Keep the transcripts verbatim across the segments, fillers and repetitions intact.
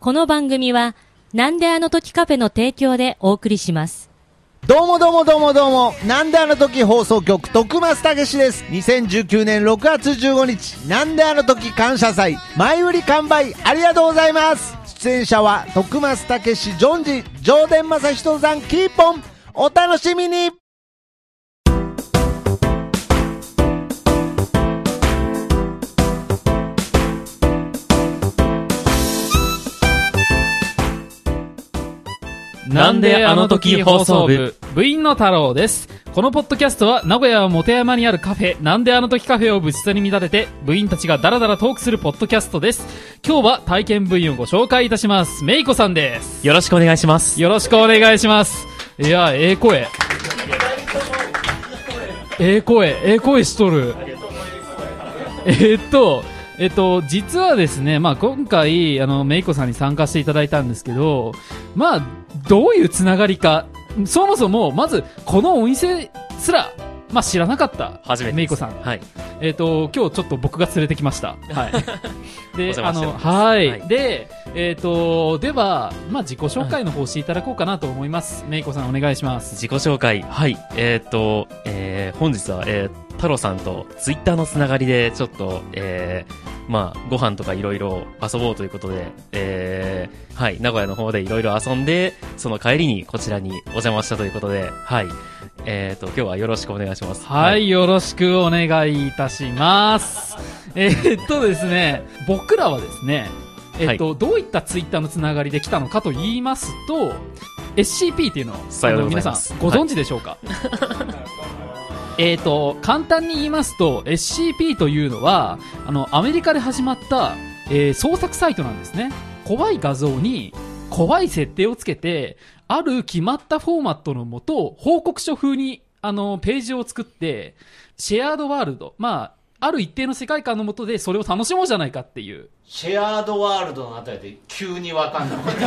この番組はなんであの時カフェの提供でお送りします。 どうもどうもどうもどうも、なんであの時放送局徳増たけしです。にせんじゅうきゅうねんろくがつじゅうごにち、なんであの時感謝祭前売り完売ありがとうございます。出演者は徳増たけし、ジョンジ、上田正人さん、キーポン。お楽しみに。 なんであの時放送部部員の太郎です。このポッドキャストは名古屋本山にあるカフェなんであの時カフェを部室に見立てて部員たちがダラダラトークするポッドキャストです。今日は体験部員をご紹介いたします。めいこさんです。 よろしくお願いします。 よろしくお願いします。いや、ええ声ええ声ええ声しとる。えー、っとえっと、実はですね、まあ、今回、あの、めいこさんに参加していただいたんですけど、まあ、どういうつながりか、そもそも、まず、このお店すら、まあ、知らなかった。 初めてです。 めいこさん。 はい。 えっと、今日ちょっと僕が連れてきました。はい。で、あの、はい。はい、で、えっと、では、まあ、自己紹介の方していただこうかなと思います。めいこさん、お願いします。 自己紹介。はい。えっと、えー、本日は、えー、太郎さんとツイッターのつながりでちょっと、えー、まあ、ご飯とかいろいろ遊ぼうということで、えー、はい、名古屋の方でいろいろ遊んで、その帰りにこちらにお邪魔したということで、はい、えーと、今日はよろしくお願いします。 はい、はい、よろしくお願いいたします。えー、っとですね、僕らはですね、えー、っと、はい、どういったツイッターのつながりで来たのかと言いますと、エスシーピー っていうのを、あの皆さんご存知でしょうか？はいえーと、簡単に言いますと エスシーピー というのはあのアメリカで始まった、えー、創作サイトなんですね。怖い画像に怖い設定をつけてある決まったフォーマットのもと報告書風にあのページを作ってシェアードワールド、まあある一定の世界観のもとでそれを楽しもうじゃないかっていう。 シェアードワールドのあたりで急に分かんなかった。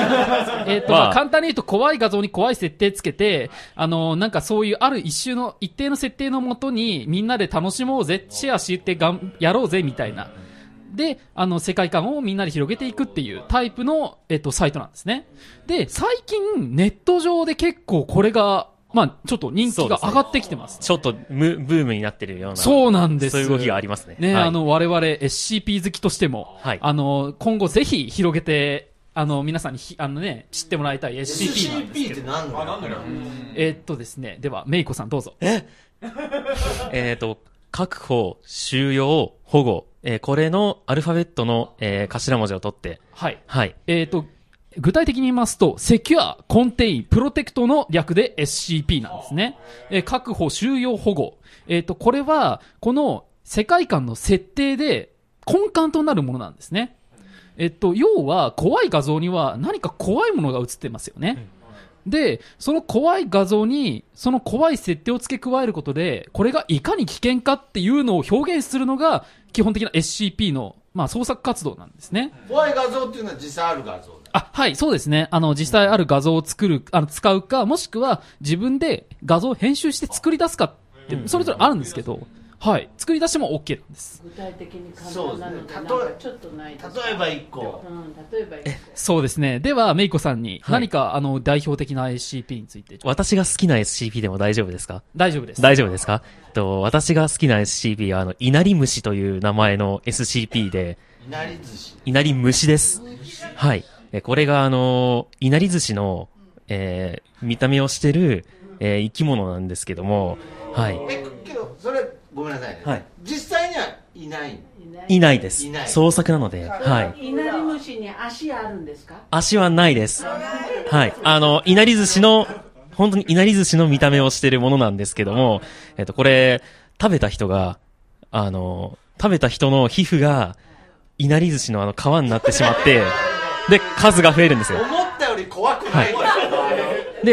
えっと、まあ、簡単に言うと怖い画像に怖い設定つけて、あの、なんかそういうある一種の一定の設定のもとにみんなで楽しもうぜ、シェアしてがんやろうぜみたいな。で、あの、世界観をみんなで広げていくっていうタイプの、えっと、サイトなんですね。で、最近ネット上で結構これがまあ、ちょっと人気が上がってきてます。 ちょっとブームになってるような。 そうなんです。 そういう動きがありますね。 ね、 はい、 あの、我々 エスシーピー 好きとしても、はい、あの、今後ぜひ広げて、あの、皆さんにひ、あのね、知ってもらいたい エスシーピー なんですけど。エスシーピー って何なの？えー、っとですね、では、めいこさんどうぞ。 ええっと、確保、収容、保護、えー、これのアルファベットの、えー、頭文字を取って、 はい。 はい。 えー、っと、具体的に言いますと、セキュア、コンテイン、プロテクトの略で エスシーピー なんですね。えー、確保、収容、保護。えっと、これは、この世界観の設定で根幹となるものなんですね。えっと、要は、怖い画像には何か怖いものが映ってますよね。で、その怖い画像に、その怖い設定を付け加えることで、これがいかに危険かっていうのを表現するのが、基本的な エスシーピー の、まあ、創作活動なんですね。 怖い画像っていうのは実際ある画像？ あ、はい、そうですね。あの、実際ある画像を作る、あの、使うか、もしくは自分で画像を編集して作り出すかって、それぞれあるんですけど、はい、作り出しても OK なんです。 具体的に簡単なので、なんかちょっとないですか？ 例えば一個。 うん、例えば一個。 そうですね。では、めいこさんに何か、はい、あの、代表的な エスシーピー について。 私が好きな エスシーピー でも大丈夫ですか？ 大丈夫です。 大丈夫ですか？と、私が好きな エスシーピー は、あの、いなり虫という名前の エスシーピー で、 いなり寿司。 いなり虫です。はい。これがあの、いなり寿司の、えー、見た目をしてる、えー、生き物なんですけども、はい。 え、けど、それ、ごめんなさいね。はい。実際にはいない。 いないです。いない。創作なので、はい。いなり虫に足あるんですか？ 足はないです。はい。あの、いなり寿司の、本当にいなり寿司の見た目をしてるものなんですけども、えっと、これ、食べた人が、あの、食べた人の皮膚が、いなり寿司のあの皮になってしまって、で、数が増えるんですよ。 思ったより怖くない。 はい、で、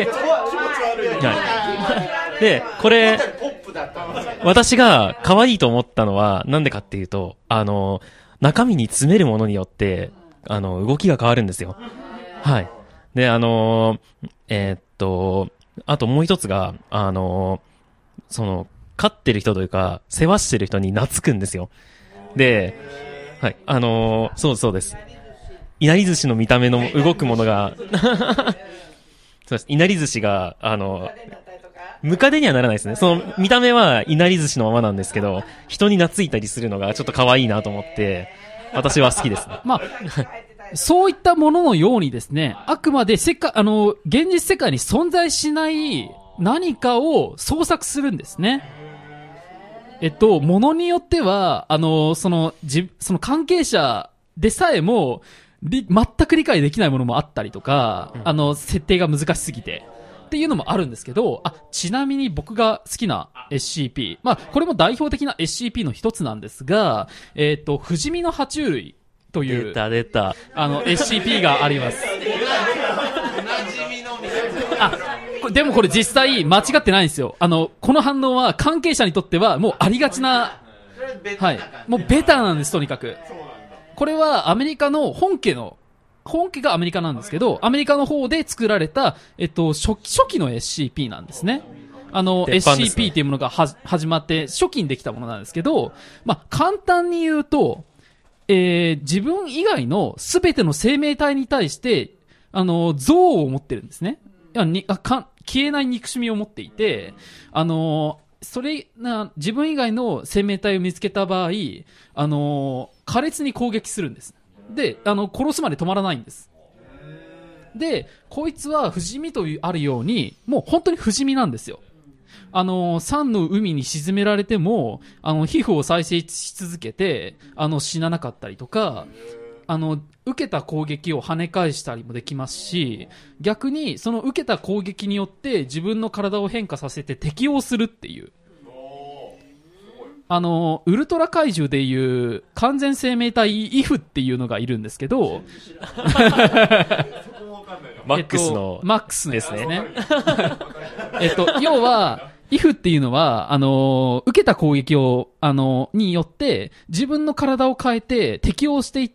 はい、で、これ、私が可愛いと思ったのは、なんでかっていうと、あの、中身に詰めるものによって、あの、動きが変わるんですよ。はい。で、あの、えー、っと、あともう一つが、あの、その、飼ってる人というか、世話してる人に懐くんですよ。で、はい、あの、そうそうです。 いなり寿司の見た目の動くものが、そうです。いなり寿司が、あの、ムカデにはならないですね。その見た目はいなり寿司のままなんですけど、人に懐いたりするのがちょっと可愛いなと思って、私は好きですね。 まあ、そういったもののようにですね、あくまで世界、あの、現実世界に存在しない何かを創作するんですね。えっと、ものによっては、あの、その、じ、その関係者でさえも、り、全く理解できないものもあったりとか、うん、あの、設定が難しすぎて、っていうのもあるんですけど、あ、ちなみに僕が好きな エスシーピー、まあ、これも代表的な エスシーピー の一つなんですが、えっと、不死身の爬虫類という、 出た出た。 あの、エスシーピー があります。あ、これでもこれ実際間違ってないんですよ。あの、この反応は関係者にとってはもうありがちな、はい。もうベタなんです、とにかく。これはアメリカの本家の、本家がアメリカなんですけど、アメリカの方で作られた、えっと、初期、初期の エスシーピー なんですね。あの、ね、エスシーピー っていうものがは始まって初期にできたものなんですけど、まあ、簡単に言うと、えー、自分以外のすべての生命体に対して、あの、憎悪を持ってるんですね。いやにあか消えない憎しみを持っていて、あの、それな、自分以外の生命体を見つけた場合、あの、苛烈に攻撃するんです。で、あの、殺すまで止まらないんです。で、こいつは不死身というあるように、もう本当に不死身なんですよ。あの、酸の海に沈められても、あの、皮膚を再生し続けて、あの、死ななかったりとか、あの、受けた攻撃を跳ね返したりもできますし、逆にその受けた攻撃によって自分の体を変化させて適応するっていう。あの、ウルトラ怪獣でいう完全生命体イフっていうのがいるんですけど、 マックスの、 えっと、マックスですね。えっと、要は、イフっていうのは、あの、受けた攻撃を、あの、によって、自分の体を変えて適応していって、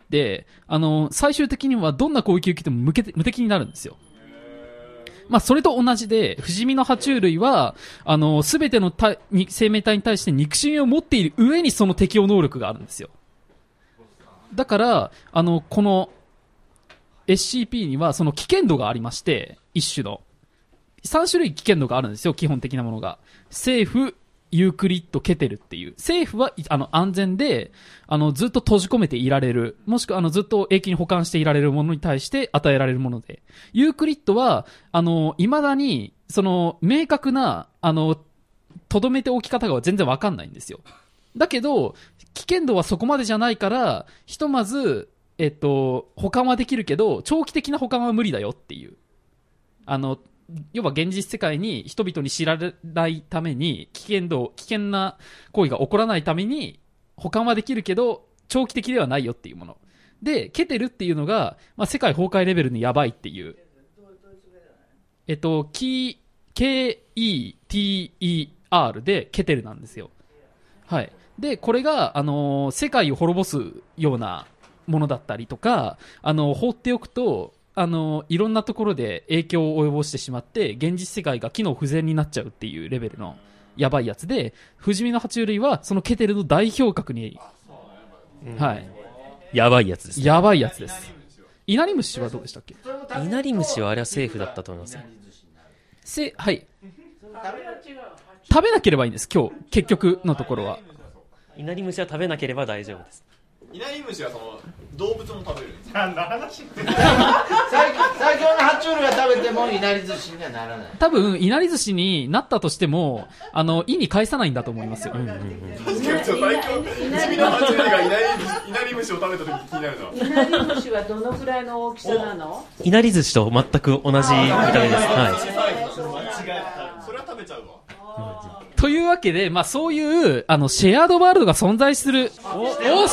あの、最終的にはどんな攻撃を受けても無け無敵になるんですよ。まあ、それと同じで、不死身の爬虫類は、あの、すべてのた生命体に対して憎しみを持っている上にその適応能力があるんですよ。だから、あの、この エスシーピー にはその危険度がありまして、一種の。さん種類危険度があるんですよ、基本的なものが。セーフ、ユークリッド、ケテルっていう。セーフは、あの、安全で、あの、ずっと閉じ込めていられる。もしくは、あの、ずっと永久に保管していられるものに対して与えられるもので。ユークリッドは、あの、未だに、その、明確な、あの、留めておき方が全然わかんないんですよ。だけど、危険度はそこまでじゃないから、ひとまず、えっと、保管はできるけど、長期的な保管は無理だよっていう。あの、要は現実世界に人々に知られないために危険度、危険な行為が起こらないために保管はできるけど長期的ではないよっていうもの。で、ケテルっていうのが、まあ、世界崩壊レベルにやばいっていう。えっと、ケーイーティーイーアール でケテルなんですよ。はい。で、これが、あのー、世界を滅ぼすようなものだったりとか、あのー、放っておくと、あの、いろんなところで影響を及ぼしてしまって、現実世界が機能不全になっちゃうっていうレベルのやばいやつで、不死身の爬虫類はそのケテルの代表格に、うん、はい。 やばいやつですね。 やばいやつです。イナリムシはどうでしたっけ？ イナリムシはあれはセーフだったと思いますよ。 せ、はい。食べなければいいんです、今日。結局のところは。 イナリムシは食べなければ大丈夫です。 イナリムシはその動物も食べるんです。 何の話最強の爬虫類が食べてもイナリ寿司にはならない。 多分イナリ寿司になったとしてもあの意に介さないんだと思いますよ。うんうんうん、 確かに最強不死身の爬虫類がイナリイナリムシを食べた時気になるのは。 イナリムシはどのくらいの大きさなの？ イナリ寿司と全く同じ見た目です。はい。 それは食べちゃうわ。 というわけで、まあそういう、あの、シェアードワールドが存在する。お、お、知ってるのお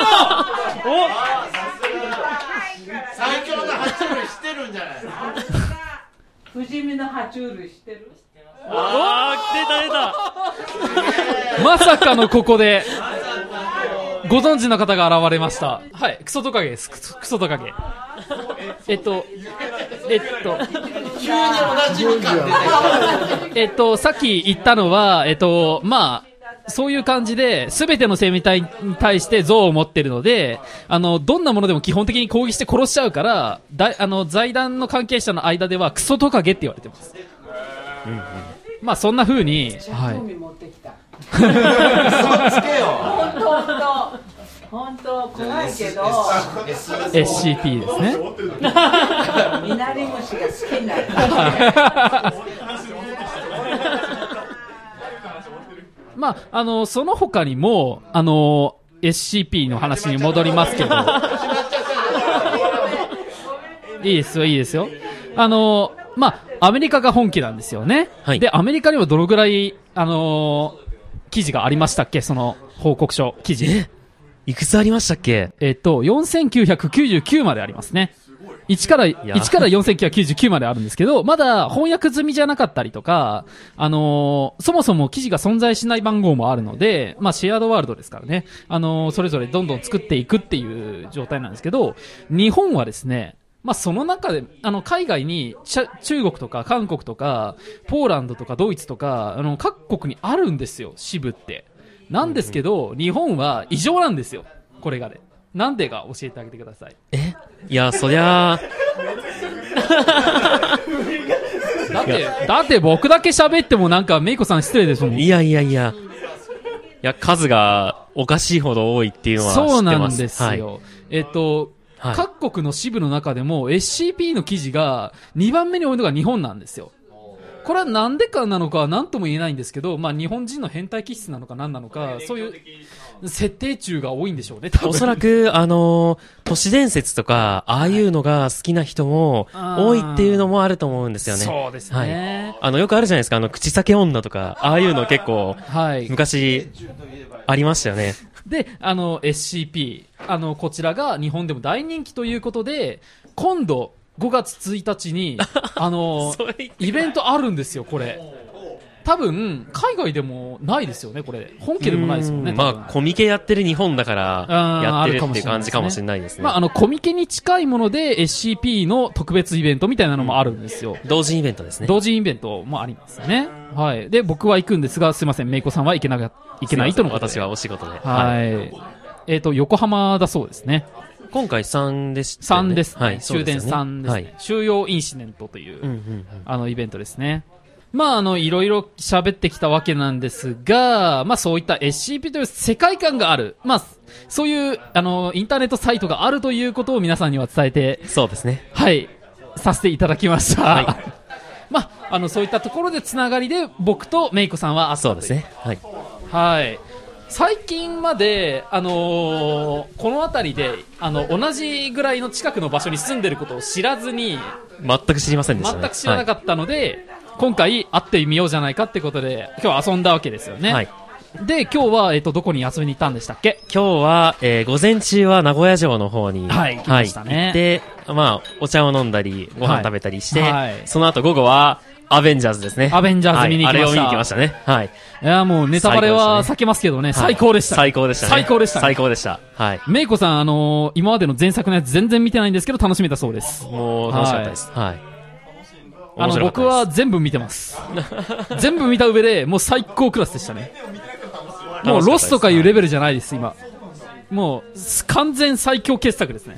最強の爬虫類知ってるんじゃないの不死身の爬虫類知ってるあー、出た出たまさかのここで、ご存知の方が現れました。はい、クソトカゲです。クソ、クソトカゲ。えっと、えっと、 急に同じみかん出てきた。 えっと、さっき言ったのは、えっと、まあ、 そういう感じで、すべての生命体に対して像を持ってるので、あの、どんなものでも基本的に攻撃して殺しちゃうから、だあの、財団の関係者の間ではクソトカゲって言われてます。うんうん、まあ、そんな風に、はい。 持ってきた。 嘘つけよ。 本当本当。本当怖いけどエスシーピー ですね。 ミナリムシが好きになる。 まあ、あの、その他にも、あの、エスシーピー の話に戻りますけど。いいですよ、いいですよ。あの、まあ、アメリカが本家なんですよね。はい、で、アメリカにはどのぐらい、あのー、記事がありましたっけ、その報告書、記事。 えいくつありましたっけ？ えっと、よんせんきゅうひゃくきゅうじゅうきゅうまでありますね。いちから、いちからよんせんきゅうひゃくきゅうじゅうきゅうまであるんですけど、まだ翻訳済みじゃなかったりとか、あのー、そもそも記事が存在しない番号もあるので、まあ、シェアードワールドですからね。あのー、それぞれどんどん作っていくっていう状態なんですけど、日本はですね、まあ、その中で、あの、海外に、中国とか韓国とか、ポーランドとかドイツとか、あの、各国にあるんですよ、支部って。なんですけど、うん、日本は異常なんですよ。これがね。なんでか教えてあげてください。 えいや、そりゃだって、だって僕だけ喋ってもなんかメイコさん失礼でしょ。 いやいやいや。いや、数がおかしいほど多いっていうのは知ってます。 そうなんですよ。はい、えっと、 はい、 各国の支部の中でも エスシーピー の記事がにばんめに多いのが日本なんですよ。これはなんでかなのかは何とも言えないんですけど、まあ日本人の変態気質なのか何なのか、そういう設定中が多いんでしょうね、多分。 おそらく、あのー、都市伝説とか、ああいうのが好きな人も多いっていうのもあると思うんですよね。 そうですね。 はい。あの、よくあるじゃないですか、あの、口裂け女とか、ああいうの結構、 はい。 昔、ありましたよね。 で、あの、エスシーピー、あの、こちらが日本でも大人気ということで、今度、ごがつついたちに、あの、イベントあるんですよ、これ。多分、海外でもないですよね、これ。本家でもないですよね。 まあ、コミケやってる日本だから、やってるっていう感じかもしれないですね。 まあ、あの、コミケに近いもので エスシーピー の特別イベントみたいなのもあるんですよ。 うん、同時イベントですね。 同時イベントもありますね。はい。で、僕は行くんですが、すいません、メイコさんは行けな、行けないとのことで。 私はお仕事で。 はい。はい、えっと、横浜だそうですね。 今回さんでしたね。 さんですね。 はい、 終電さんですね。はい、収容インシデントという、うんうんうん、あの、イベントですね。まあ、あの、いろいろ喋ってきたわけなんですが、まあ、そういった エスシーピー という世界観がある。まあ、そういう、あの、インターネットサイトがあるということを皆さんには伝えて、 そうですね。 はい、させていただきました。はい。まあ、あの、そういったところでつながりで、僕とメイコさんはあったという。 そうですね。はい。 はい。最近まで、あのー、この辺りで、あの、同じぐらいの近くの場所に住んでることを知らずに、 全く知りませんでしたね。 全く知らなかったので、はい、今回会ってみようじゃないかってことで、今日遊んだわけですよね。はい。で、今日は、えっと、どこに遊びに行ったんでしたっけ？ 今日は、えー、午前中は名古屋城の方に、 はい、行きましたね。 はい、で、まあ、お茶を飲んだり、ご飯食べたりして、はいはい、その後午後は、アベンジャーズですね。 アベンジャーズ見に行きました。はい、 あれを見に行きましたね。はい。 いや、もうネタバレは避けますけどね、最高でした。 最高でしたね。 最高でしたね。 最高でした。はい。 メイコさん、あのー、今までの前作のやつ全然見てないんですけど、楽しめたそうです。 もう、楽しかったです。はい。はい、 あの、僕は全部見てます。全部見た上で、もう最高クラスでしたね。もうロスとかいうレベルじゃないです、今。もう、完全最強傑作ですね。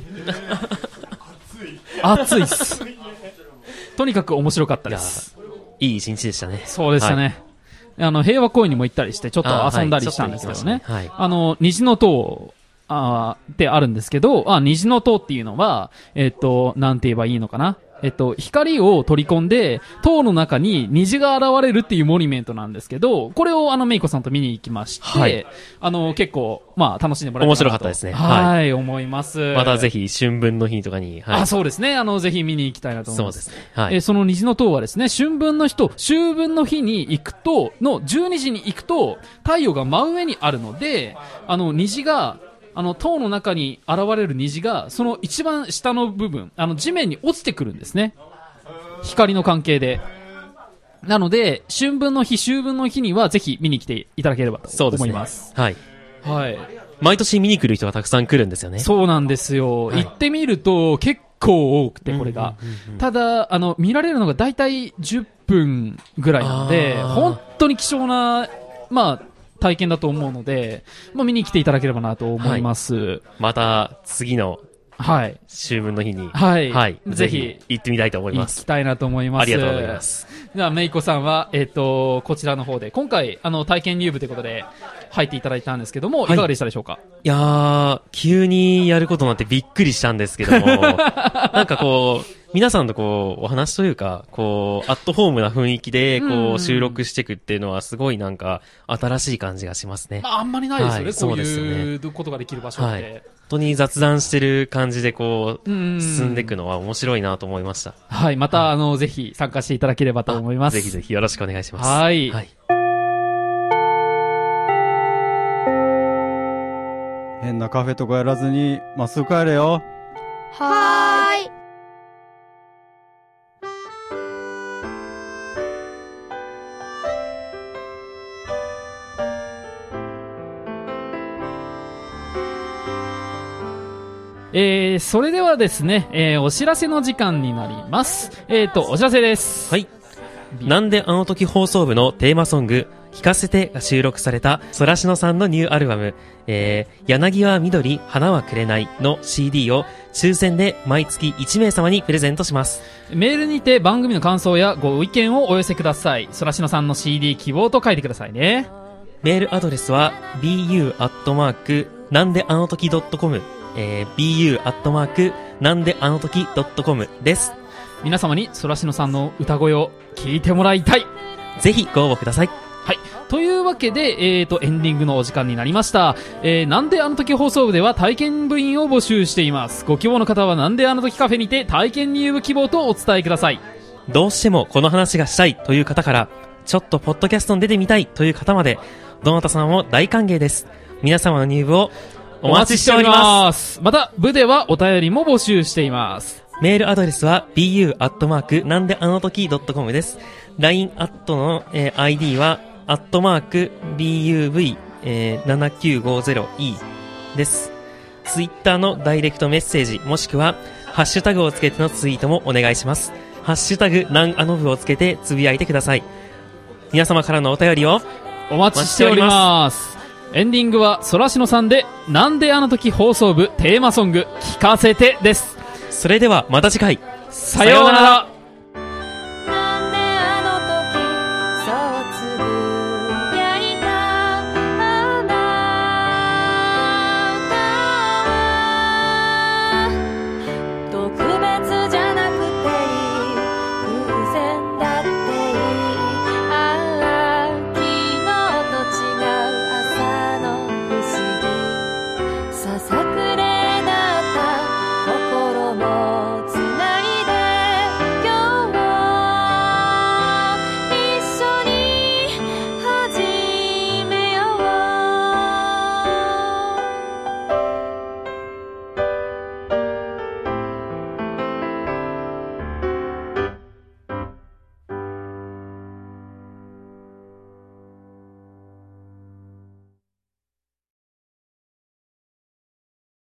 熱いっす。とにかく面白かったです。 いい一日でしたね。 そうでしたね。はい、あの、平和公園にも行ったりして、ちょっと遊んだりしたんですけどね。あ、はいねはい、あの、虹の塔、あってあるんですけど、あ、虹の塔っていうのは、えっと、なんて言えばいいのかな。えっと、光を取り込んで、塔の中に虹が現れるっていうモニュメントなんですけど、これをあの、メイコさんと見に行きまして、はい、あの、結構、まあ、楽しんでもらえた面白かったですね。 はい、はい、思います。 またぜひ、春分の日とかに、 はい。あ、そうですね。あの、ぜひ見に行きたいなと思います。 そうですね。はい。 えー、その虹の塔はですね、春分の日と秋分の日に行くと、のじゅうにじに行くと、太陽が真上にあるので、あの、虹が、あの、塔の中に現れる虹が、その一番下の部分、あの、地面に落ちてくるんですね。光の関係で。なので、春分の日、秋分の日にはぜひ見に来ていただければと思います。 そうですね。はい。 はい。 毎年見に来る人がたくさん来るんですよね。 そうなんですよ。はい、行ってみると結構多くて、これが。うんうんうんうん、ただ、あの、見られるのがだいたいじゅっぷんぐらいなので、本当に貴重な、まあ、 体験だと思うので、まあ、見に来ていただければなと思います。はい、 また、次の、はい。秋分の日に。 はい。 はい。ぜひ、行ってみたいと思います。 行きたいなと思います。 ありがとうございます。 では、めいこさんは、えっと、こちらの方で、今回、あの、体験入部ということで、入っていただいたんですけども、はい、いかがでしたでしょうか？ いやー、急にやることになってびっくりしたんですけども、なんかこう、皆さんとこう、お話というか、こう、アットホームな雰囲気で、こう、収録していくっていうのは、すごいなんか、新しい感じがしますね。 まあ、あんまりないですよね、はい、こういうことができる場所って。はい、 本当に雑談してる感じで、こう、進んでいくのは面白いなと思いました。 はい、また、はい、あの、ぜひ参加していただければと思います。 ぜひぜひよろしくお願いします。 はい。はい。 変なカフェとかやらずに、まっすぐ帰れよ。 はーい。 えー、それではですね、えー、お知らせの時間になります。えーと、お知らせです。 はい。なんであの時放送部のテーマソング、聞かせてが収録された、そらしのさんのニューアルバム、えー、柳は緑、花はくれないの シーディー を抽選で毎月いちめいさまにプレゼントします。 メールにて番組の感想やご意見をお寄せください。そらしのさんの シーディー 希望と書いてくださいね。 メールアドレスは ビーユー アットマーク なんであの時 .com、えー、ビーユー アットマーク なんであの時 .com です。 皆様にそらしのさんの歌声を聞いてもらいたい。 ぜひご応募ください。 はい。というわけで、えーと、エンディングのお時間になりました。えー、なんであの時放送部では体験部員を募集しています。ご希望の方はなんであの時カフェにて体験入部希望とお伝えください。 どうしてもこの話がしたいという方から、ちょっとポッドキャストに出てみたいという方まで、どなたさんも大歓迎です。皆様の入部をお待ちしております。 また、部ではお便りも募集しています。 メールアドレスは ビーユー アットマーク なんであの時 .com です。ライン アットの、えー、アイディー は、アットマーク ビーユーブイ、えー、ななきゅうごゼロイー です。ツイッターのダイレクトメッセージ、もしくは、ハッシュタグをつけてのツイートもお願いします。ハッシュタグ、なんあの部をつけてつぶやいてください。皆様からのお便りをお待ちしております。エンディングはそらしのさんでなんであの時放送部テーマソング聞かせてです。 それではまた次回。 さようなら。